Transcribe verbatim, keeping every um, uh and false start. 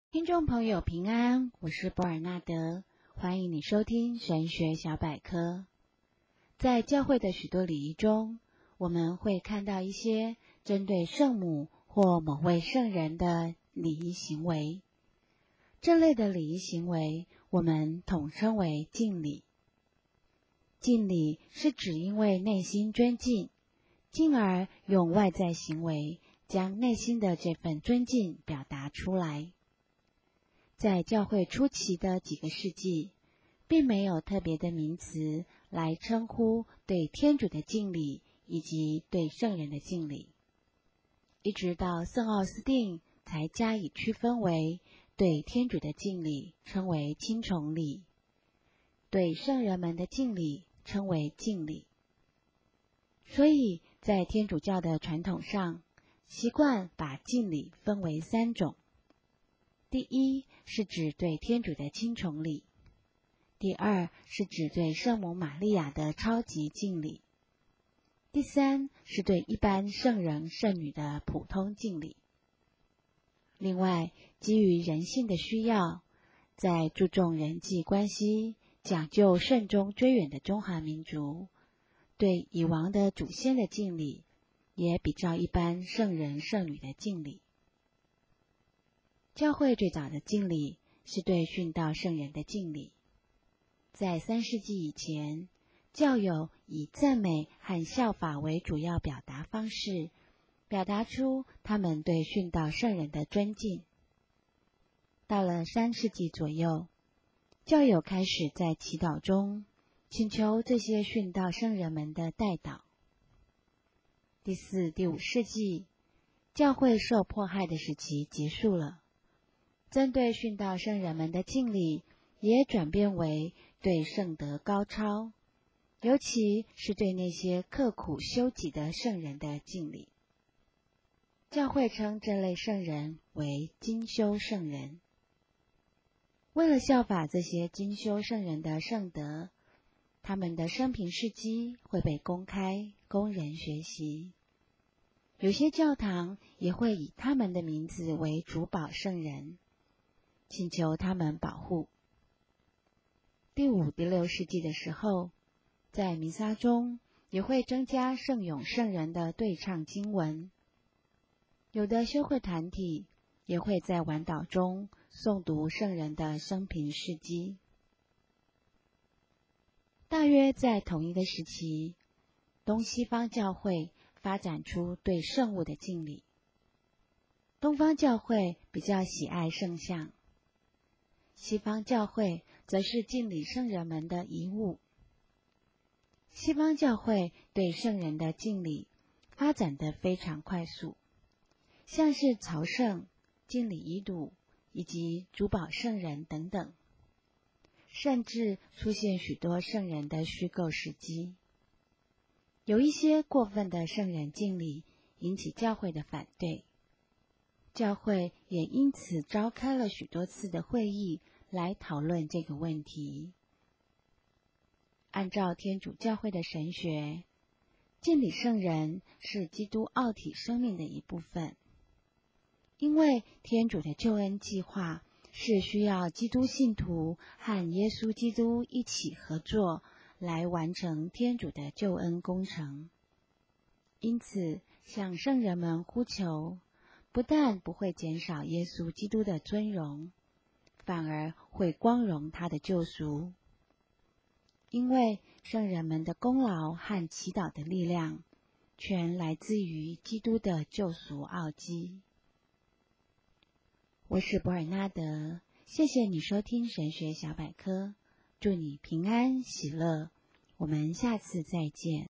听众朋友平安，我是博尔纳德，欢迎你收听神学小百科。在教会的许多礼仪中，我们会看到一些针对圣母或某位圣人的礼仪行为。这类的礼仪行为，我们统称为敬礼。敬礼是指因为内心尊敬，进而用外在行为将内心的这份尊敬表达出来。在教会初期的几个世纪，并没有特别的名词来称呼对天主的敬礼以及对圣人的敬礼，一直到圣奥斯定才加以区分为对天主的敬礼称为亲从礼，对圣人们的敬礼称为敬礼。所以在天主教的传统上，习惯把敬礼分为三种。第一是指对天主的亲从礼，第二是指对圣母玛利亚的超级敬礼，第三是对一般圣人圣女的普通敬礼。另外，基于人性的需要，在注重人际关系、讲究慎终追远的中华民族，对已亡的祖先的敬礼也比较一般圣人圣女的敬礼。教会最早的敬礼是对殉道圣人的敬礼。在三世纪以前，教友以赞美和效法为主要表达方式，表达出他们对殉道圣人的尊敬。到了三世纪左右，教友开始在祈祷中请求这些殉道圣人们的代祷。第四、第五世纪，教会受迫害的时期结束了。针对殉道圣人们的敬礼也转变为对圣德高超，尤其是对那些刻苦修己的圣人的敬礼。教会称这类圣人为精修圣人。为了效法这些精修圣人的圣德，他们的生平事迹会被公开，供人学习。有些教堂也会以他们的名字为主保圣人，请求他们保护。第五、第六世纪的时候，在弥撒中也会增加圣咏圣人的对唱经文。有的修会团体也会在晚祷中诵读圣人的生平事迹。大约在同一个时期，东西方教会发展出对圣物的敬礼。东方教会比较喜爱圣像，西方教会则是敬礼圣人们的遗物。西方教会对圣人的敬礼发展得非常快速，像是朝圣、敬礼遗嘱以及主保圣人等等，甚至出现许多圣人的虚构事迹。有一些过分的圣人敬礼引起教会的反对，教会也因此召开了许多次的会议来讨论这个问题。按照天主教会的神学，敬礼圣人是基督奥体生命的一部分，因为天主的救恩计划是需要基督信徒和耶稣基督一起合作来完成天主的救恩工程。因此，向圣人们呼求，不但不会减少耶稣基督的尊荣，反而会光荣他的救赎。因为圣人们的功劳和祈祷的力量，全来自于基督的救赎奥迹。我是博尔纳德，谢谢你收听神学小百科，祝你平安喜乐，我们下次再见。